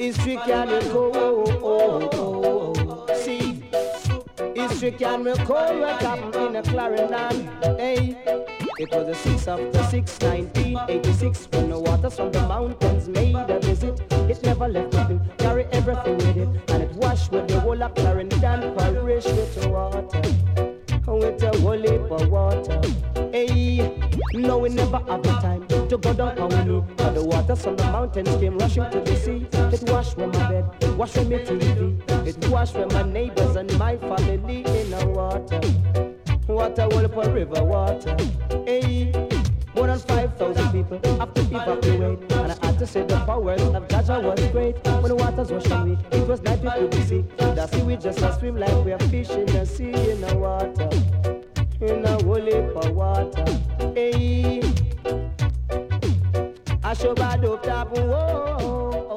History can recall. See, history can recall what happened in a Clarendon. Hey, it was the 6th of the 6th, 1986, when the waters from the mountains made a visit. It never left nothing, carry everything with it, and it washed with the whole of Clarendon parish with the water. With a whole heap of water. Hey, no, we never have the time to go down on we need. But the waters from the mountains came rushing to the sea. It washed from my bed, washed from my TV. It washed from my neighbors and my family in the water. Water, whole heap of river water. Hey, more than 5,000 people have to evacuate. And I had to say the powers of Jaja was great. When the waters washed away, it was night we could see. The sea we just swim like we are fish in the sea in the water. In a whole heap of water. Hey, I show bad up top, whoa.